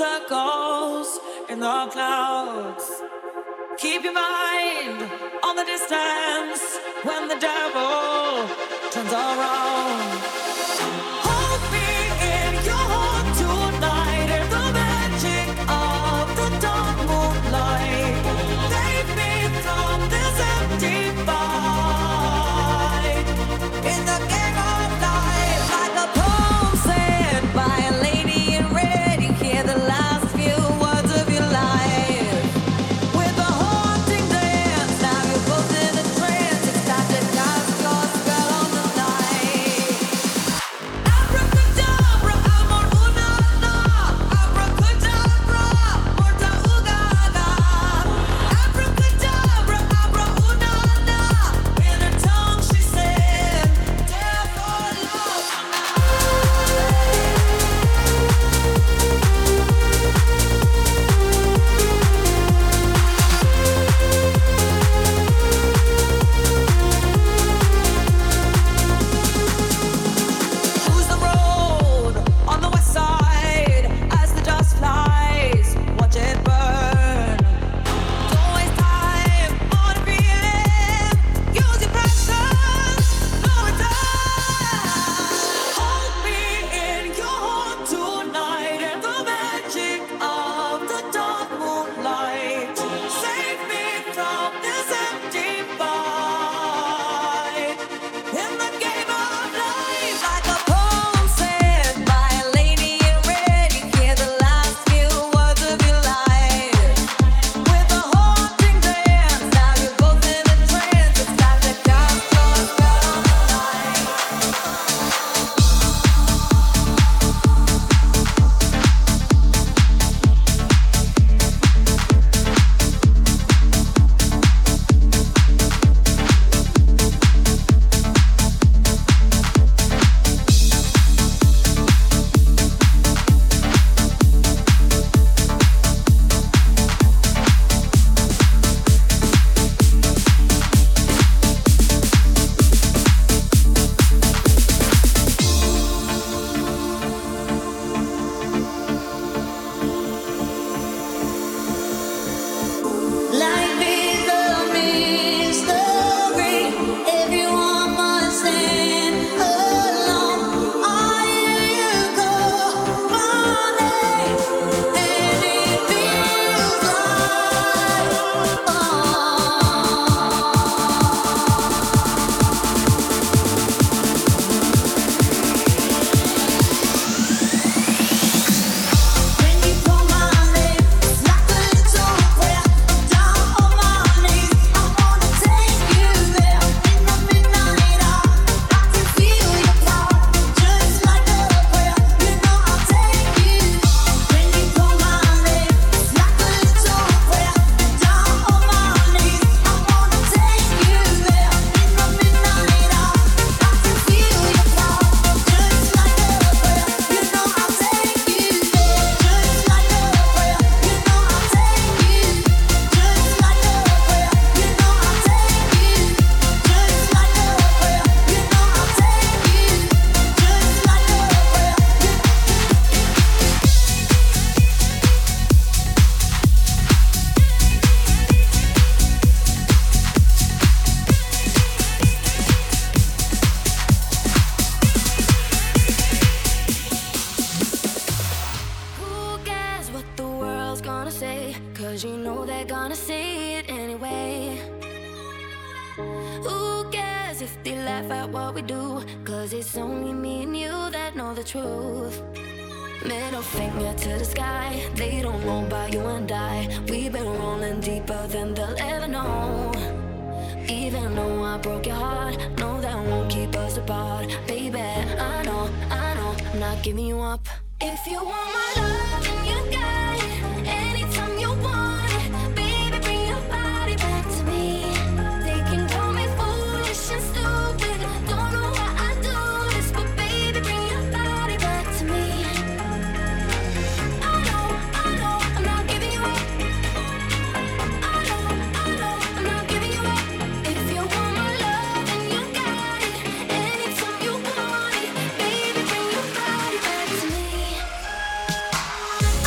circles in the clouds. Keep your mind on the distance when the devil turns around. Hold me in your heart tonight in the magic of the dark moonlight. Save me from this empty fight in the game of life. Like a poem said by a lady in red, you hear the last few words of your life. With a haunting dance, now you're both in a trance. It's time to cast your spell on the night. Abracadabra, amor una la. Abracadabra, morta ugaga. Abracadabra, abra una la. In her tongue she said, "Death or love Who's the road on the west side as the dust flies? Watch it burn. Don't waste time on a feeling. Use your passion, no return. Hold me in your heart tonight in the magic of the dark moonlight. Save me from this empty fight in the game of life. Like a poem said by a lady in red, you hear the last few words of your life. With a haunting dance, now you're both in a trance. It's time to cast your spell on the night. Life is a mystery. Everyone must stand alone. I hear you go running, and it feels like When you pull my lips like a little prayer down on my knees, I wanna take you there in the midnight hour. I can feel your power, just like a prayer. You know I'll take you. When you pull my lips like a little prayer down on my knees, I wanna take you there in the midnight hour. I can feel your power, just like a prayer. You know I'll take you there, just like a prayer. You know I'll take you, just like a prayer. You know I'll take you, just like a prayer. You know I'll take you, just like a Who cares what the world's gonna say? 'Cause you know they're gonna say it anyway. Who cares if they laugh at what we do? 'Cause it's only me and you that know the truth. Middle finger to the sky. They don't know about you and I. We've been rolling deeper than they'll ever know. Even though I broke your heart, no, that won't keep us apart. Baby, I know, I'm not giving you up. If you want my love, then you got it. Anytime you want it, baby, bring your body back to me. They can call me foolish and stupid. Don't know why I do this, but baby, bring your body back to me. I know, I'm not giving you up. I know, I'm not giving you up. If you want my love, then you got it. Anytime you want it, baby, bring your body back to me.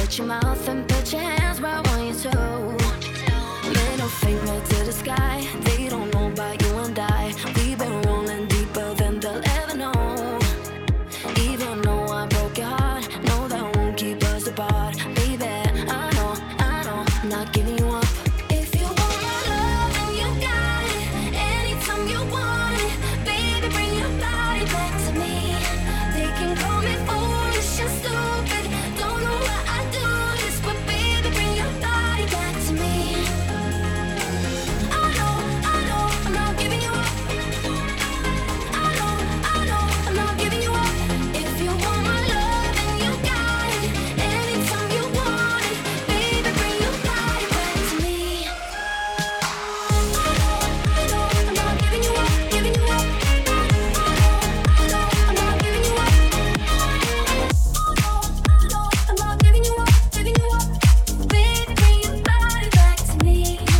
Shut your mouth and put your hands where I want you to. Middle finger to the sky. They don't know about you and I. We've been rolling deeper than they'll ever know. Even though I broke your heart, no, that won't keep us apart. Baby, I know, I'm not giving you up. If you want my love, then you got it. Anytime you want it, baby, bring your body back to me. They can call me foolish and stupid. Don't know why I do this, but baby, bring your body back to me. I know, I'm not giving you up. I know, I'm not giving you up. If you want my love, then you got it. Anytime you want it, baby, bring your body back to me. I know, I'm not giving you up, giving you up. I know, I'm not giving you up. I'm not giving you up, giving you up. Baby, bring your body back to me.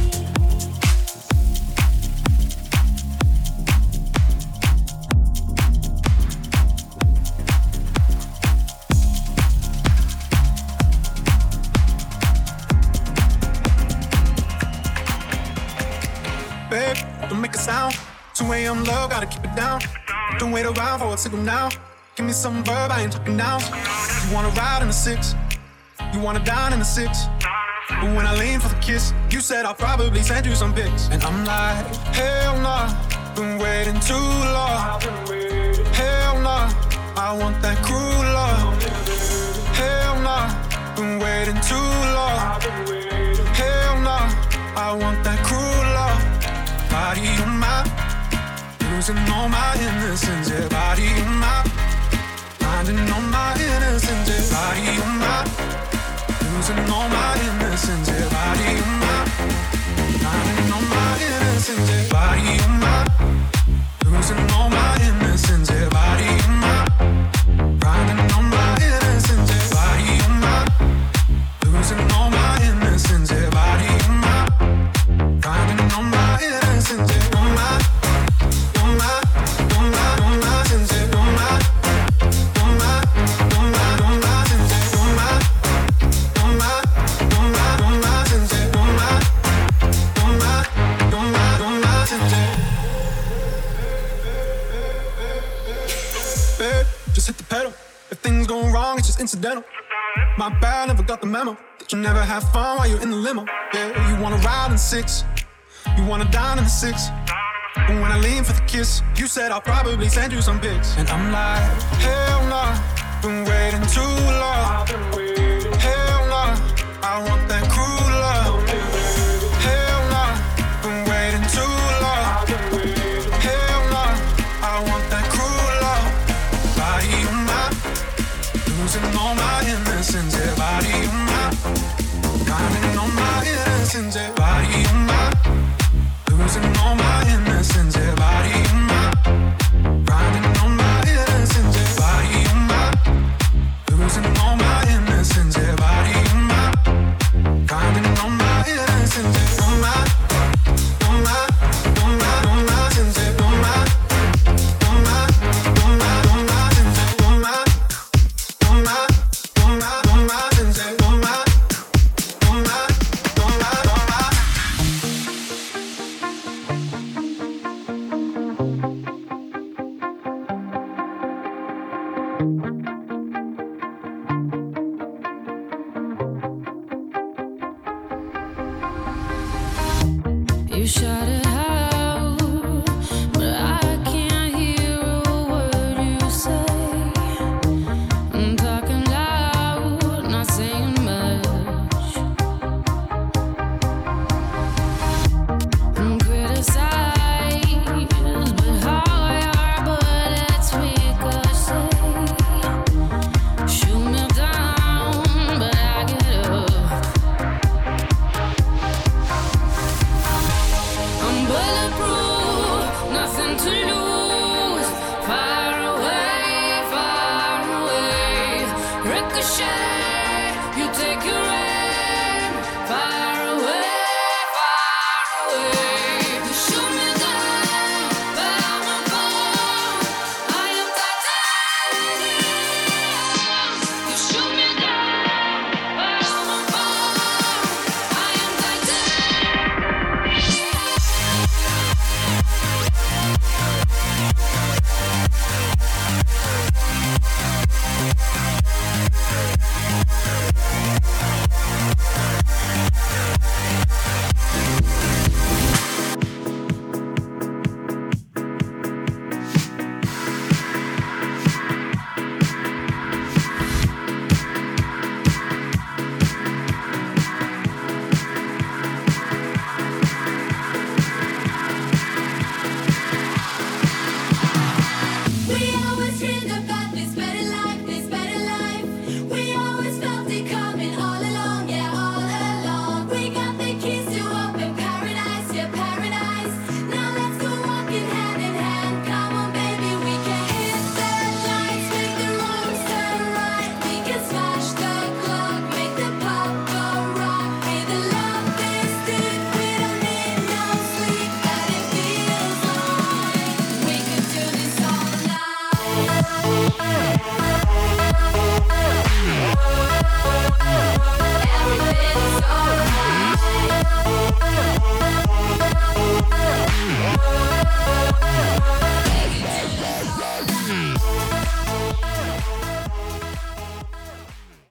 Babe, don't make a sound. 2 a.m. love, gotta keep it down. Don't wait around for a signal now. Give me some verb, I ain't talking now. You wanna ride in the 6, you wanna dine in the 6. But when I lean for the kiss, you said I'll probably send you some pics. And I'm like, hell nah, been waiting too long. Hell nah, I want that cruel love. Hell nah, been waiting too long. Hell nah, I want that cruel love. Body on my, losing all my innocence. Yeah, body on my, finding all my innocence. Yeah, body on my, losing all my innocence. Yeah, body on my, finding all my innocence. Yeah, body on my, losing all my innocence. Yeah, body on my, finding all my innocence. Yeah, body on my, losing all my innocence. Yeah, body on my, finding all my innocence. Yeah, on my, on my, on my, on my sense. Yeah, on my, on my, on my, on my sense. Yeah, on my, on my, on my, on my sense. Yeah, on my, on my, on my, on my sense. Yeah. Babe, just hit the pedal. If things go wrong, it's just incidental. My bad, never got the memo that you never have fun while you're in the limo. Yeah, you wanna ride in the 6, you wanna dine in the 6. But when I lean for the kiss, you said I'll probably send you some pics. And I'm like, hell nah, been waiting too long. Hell nah, I want that cruel love. Hell nah, been waiting too long. Hell nah, I want that cruel love. Body on my, losing all my innocence. Yeah, body on my, finding all my innocence. Yeah, body on my, losing all my innocence. Yeah, body on my, finding all my innocence. Yeah, body on my, losing all my innocence. Yeah, body on my, finding all my innocence. Yeah, on my, on my, on my, on my sense. Yeah, on my, on my, on my, on my sense. Yeah, on my, on my, on my, on my sense. Yeah, on my, on my, on my, on my. You shout it out, but I can't hear a word you say. I'm talking loud, not saying much. I'm criticized, but how your bullets ricochet. Shoot me down, but I get up. I'm bulletproof, nothing to lose. Far away, ricochet. You take your aim.